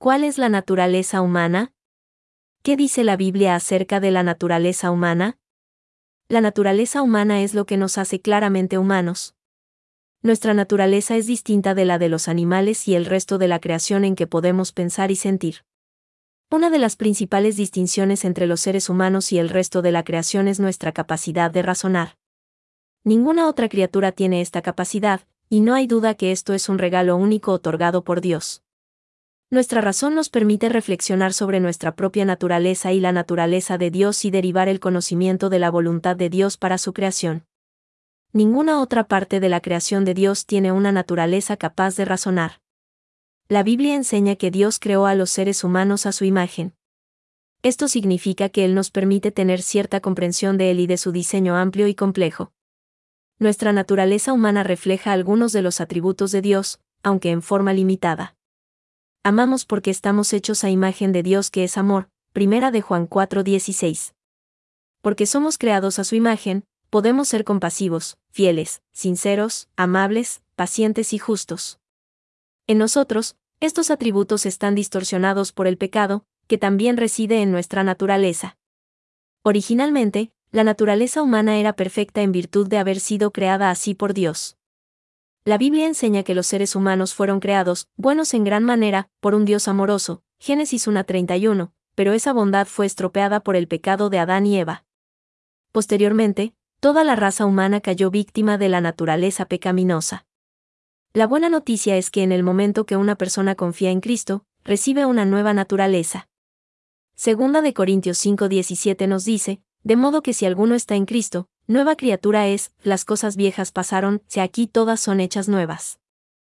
¿Cuál es la naturaleza humana? ¿Qué dice la Biblia acerca de la naturaleza humana? La naturaleza humana es lo que nos hace claramente humanos. Nuestra naturaleza es distinta de la de los animales y el resto de la creación en que podemos pensar y sentir. Una de las principales distinciones entre los seres humanos y el resto de la creación es nuestra capacidad de razonar. Ninguna otra criatura tiene esta capacidad, y no hay duda que esto es un regalo único otorgado por Dios. Nuestra razón nos permite reflexionar sobre nuestra propia naturaleza y la naturaleza de Dios y derivar el conocimiento de la voluntad de Dios para su creación. Ninguna otra parte de la creación de Dios tiene una naturaleza capaz de razonar. La Biblia enseña que Dios creó a los seres humanos a su imagen. Esto significa que Él nos permite tener cierta comprensión de Él y de su diseño amplio y complejo. Nuestra naturaleza humana refleja algunos de los atributos de Dios, aunque en forma limitada. Amamos porque estamos hechos a imagen de Dios que es amor, 1 de Juan 4:16. Porque somos creados a su imagen, podemos ser compasivos, fieles, sinceros, amables, pacientes y justos. En nosotros, estos atributos están distorsionados por el pecado, que también reside en nuestra naturaleza. Originalmente, la naturaleza humana era perfecta en virtud de haber sido creada así por Dios. La Biblia enseña que los seres humanos fueron creados, buenos en gran manera, por un Dios amoroso, Génesis 1:31, pero esa bondad fue estropeada por el pecado de Adán y Eva. Posteriormente, toda la raza humana cayó víctima de la naturaleza pecaminosa. La buena noticia es que en el momento que una persona confía en Cristo, recibe una nueva naturaleza. Segunda de Corintios 5:17 nos dice, de modo que si alguno está en Cristo, nueva criatura es, las cosas viejas pasaron, he aquí todas son hechas nuevas.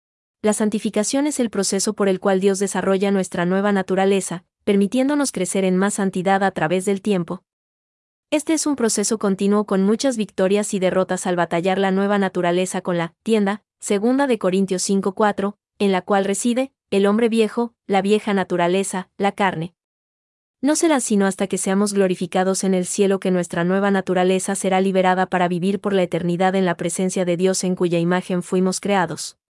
La santificación es el proceso por el cual Dios desarrolla nuestra nueva naturaleza, permitiéndonos crecer en más santidad a través del tiempo. Este es un proceso continuo con muchas victorias y derrotas al batallar la nueva naturaleza con la tienda, segunda de Corintios 5:4, en la cual reside el hombre viejo, la vieja naturaleza, la carne. No será sino hasta que seamos glorificados en el cielo que nuestra nueva naturaleza será liberada para vivir por la eternidad en la presencia de Dios en cuya imagen fuimos creados.